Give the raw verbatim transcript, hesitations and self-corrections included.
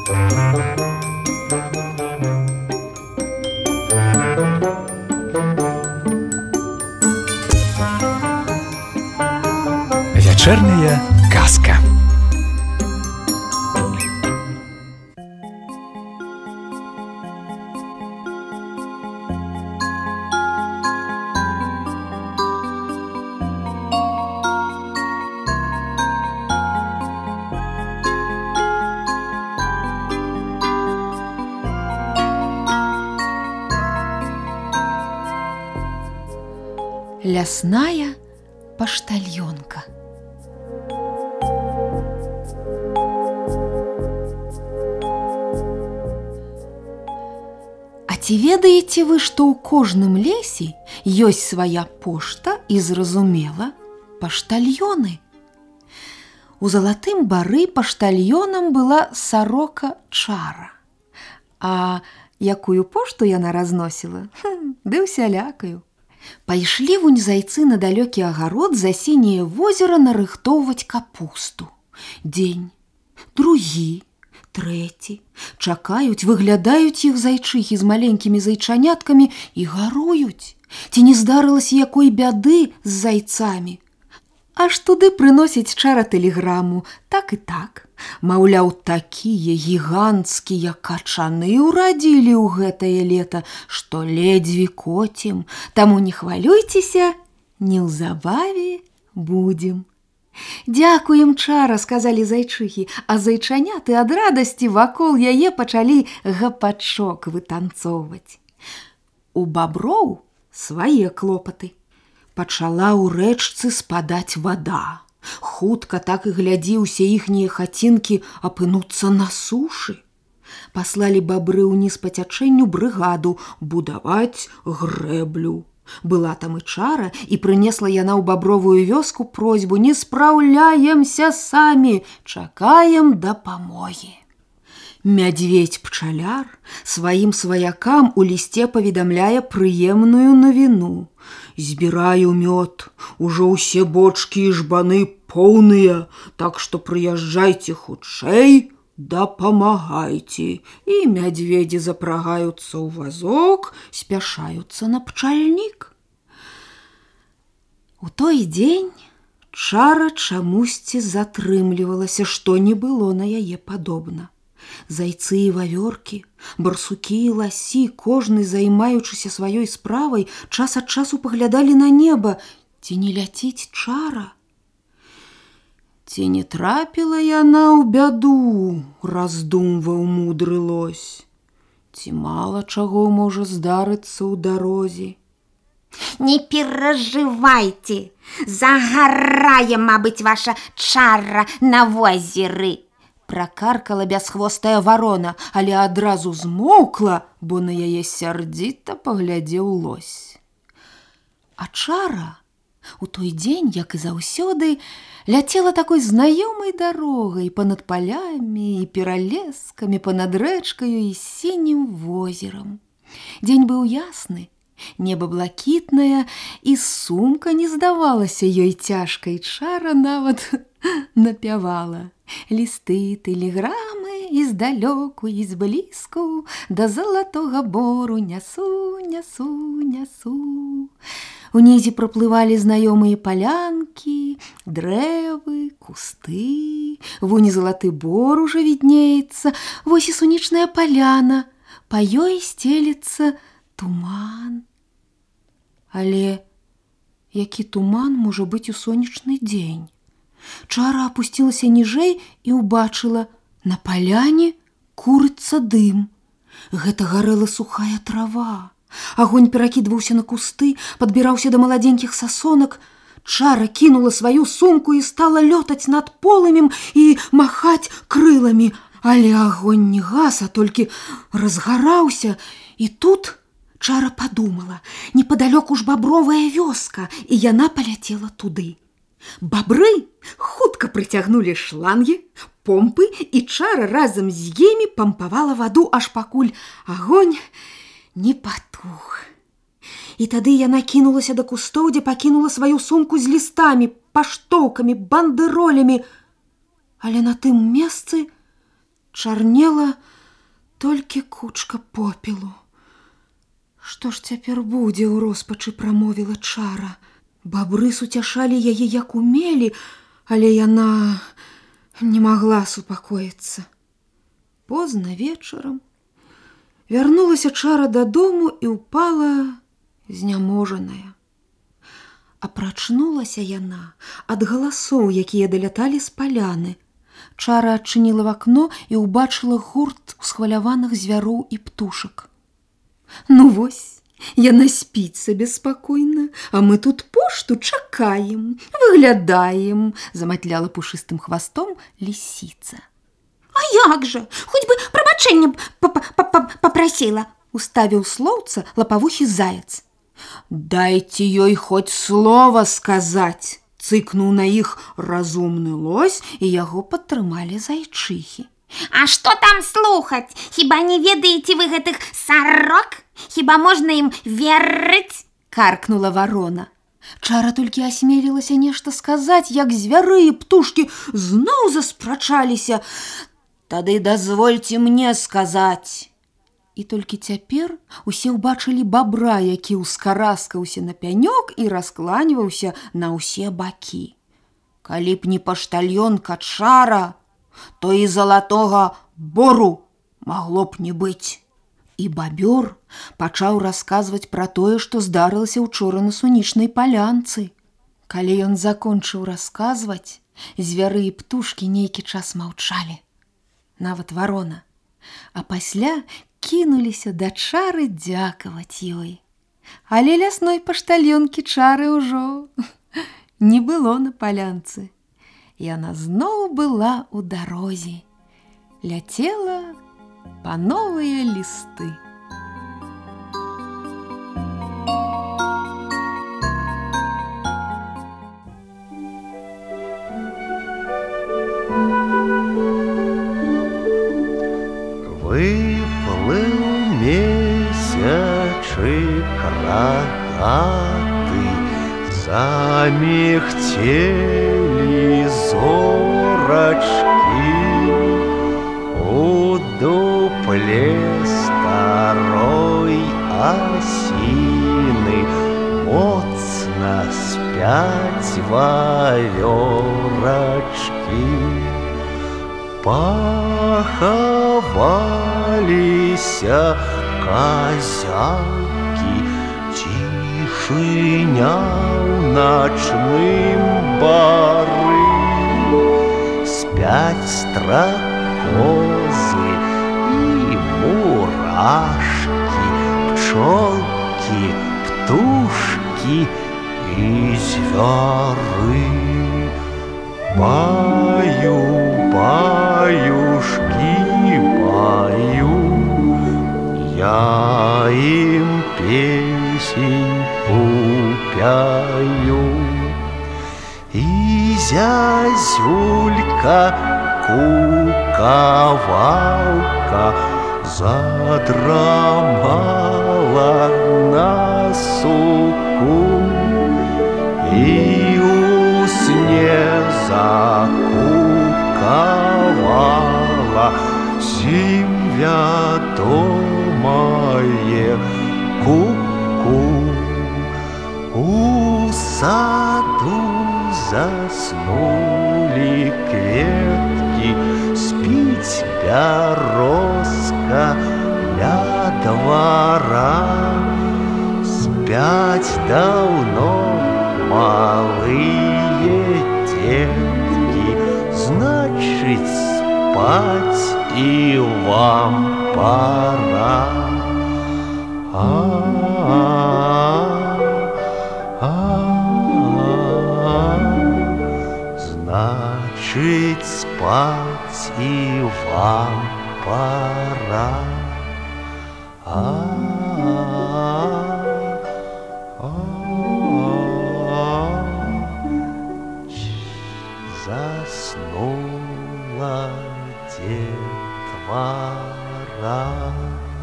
Вячэрняя казка. Лясная паштальёнка. А ці ведаеце вы, што ў кожным лесе ёсць свая пошта і, зразумела, паштальёны? У залатым бары паштальёнам была сарока Чара. А якую пошту яна разносіла? Хм, ды ўсялякаю. Пайшлі вунь зайцы на далёкі агарод за сіняе возера нарыхтоўваць капусту. Дзень, другі, трэці. Чакаюць, выглядаюць іх зайчыхі з маленькімі зайчаняткамі і гаруюць. Ці не здарылася якой бяды з зайцамі? Аж туды прыносіць Чара тэлеграму, так і так. Маўляў, такія гіганцкія качаны ўрадзілі ў гэтае лета, што ледзьве коцім. Таму не хвалюйцеся, неўзабаве будзем. Дзякуем, Чара, сказалі зайчыхі, а зайчаняты ад радасці вакол яе пачалі гапачок вытанцоўваць. У баброў свае клопаты. Пачала ў рэчцы спадаць вада. Хутка так і глядзі, усе іхнія хацінкі апынуцца на сушы. Паслалі бабры ўніз па цячэнню брыгаду будаваць грэблю. Была там і Чара, і прынесла яна ў бабровую вёску просьбу: не спраўляемся самі, чакаем дапамогі. Мядзведь-пчаляр сваім сваякам у лісце паведамляе прыемную навіну. Збіраю мёд, ужо ўсе бочкі і жбаны поўныя, так што прыязджайце хутчэй, дапамагайце. І мядзведзі запрагаюцца ў вазок, спяшаюцца на пчальнік. У той дзень Чара чамусьці затрымлівалася, што не было на яе падобна. Зайцы і вавёркі, барсукі і ласі, кожны займаючыся сваёй справай, час ад часу паглядалі на неба. Ці не ляціць Чара? Ці не трапіла яна ў бяду, раздумваў мудры лось. Ці мала чаго можа здарыцца ў дарозе? Не перажывайце, загарае, мабыць, ваша Чара на возеры. Пракаркала бясхвостая варона, але адразу змоўкла, бо на яе сярдзіта паглядзеў лось. А Чара у той дзень, як і заўсёды, ляцела такой знаёмай дарогай панад палямі і пералескамі, панад рэчкаю і сінім возерам. Дзень быў ясны, неба блакітнае, і сумка не здавалася ёй цяжкай. Чара нават напявала: лісты тэлеграмы і здалёку, і зблізку, да залатога бору нясу, нясу, нясу. Унізе праплывалі знаёмыя палянкі, дрэвы, кусты. Вунь залаты бор ужо віднеецца, вось і сонечная паляна, па ёй сцелецца туман. Але які туман можа быць у сонечны дзень? Чара апусцілася ніжэй і ўбачыла: на паляне курыцца дым. Гэта гарэла сухая трава. Агонь перакідваўся на кусты, падбіраўся да маладзенькіх сасонак. Чара кінула сваю сумку і стала лётаць над полымем і махаць крыламі. Але агонь не гас, а толькі разгараўся. І тут Чара падумала: непадалёку ж бабровая вёска, і яна паляцела туды. Бабры хутка прыцягнулі шлангі, помпы, і Чара разам з імі пампавала ваду, аж пакуль агонь не патух. І тады яна кінулася да кустоў, дзе пакінула сваю сумку з лістамі, паштоўкамі, бандэролямі. Але на тым месцы чарнела толькі кучка попелу. Што ж цяпер будзе, ў роспачы прамовіла чара. Бабры суцяшалі яе як умелі, але яна не магла супакоіцца. Позна вечарам вярнулася чара дадому і ўпала зняможаная. А прачнулася яна ад галасоў, якія даляталі з паляны. Чара адчыніла в акно і ўбачыла гурт усхваляваных звяроў і птушак. Ну вось, яна спіць сабе спакойна, а мы тут пошту чакаем, выглядаем, заматляла пушыстым хвастом лісіца. А як жа, хоць бы прабачэння папрасіла, уставіў слоўца лапавухі заяц. Дайце ёй хоць слова сказаць, цыкнуў на іх разумны лось, і яго падтрымалі зайчыхі. А што там слухаць? Хіба не ведаеце вы гэтых сарок? Хіба можна ім верыць? Каркнула варона. Чара толькі асмелілася нешта сказаць, як звяры і птушкі зноў заспрачаліся. Тады дазвольце мне сказаць. І толькі цяпер усе ўбачылі бабра, які ўскараскаўся на пянёк і раскланіваўся на ўсе бакі. Калі б не паштальёнка Чара, то і залатога бору магло б не быць. І бабёр пачаў расказваць пра тое, што здарылася ўчора на сунічнай палянцы. Калі ён закончыў расказваць, звяры і птушкі нейкі час маўчалі. Нават варона. А пасля кінуліся да Чары дзякаваць ёй. Але лясной паштальёнкі Чары ўжо не было на палянцы. Яна зноў была ў дарозе, ляцела па новыя лісты. Выплыў месячык рагаты, замігцелі зорачкі, у дупле старой асіны моцна спяць вавёрачкі. Пахаваліся казякі, цішыня ў начным бары, спяць стракозы і мурашкі, пчолкі, птушкі і звяры. Баю, баюшкі, баю, я ім песеньку пяю. І зязюлька, кукавалка задрамала на суку, і у сне закукавала сім вядомае ку-ку. У саду заснулі кветкі, спіць бярозка ля двара, спяць даўно малые детки, значит, спать и вам пора. А-а-а, значит, спать и вам пора. Заснула детвора.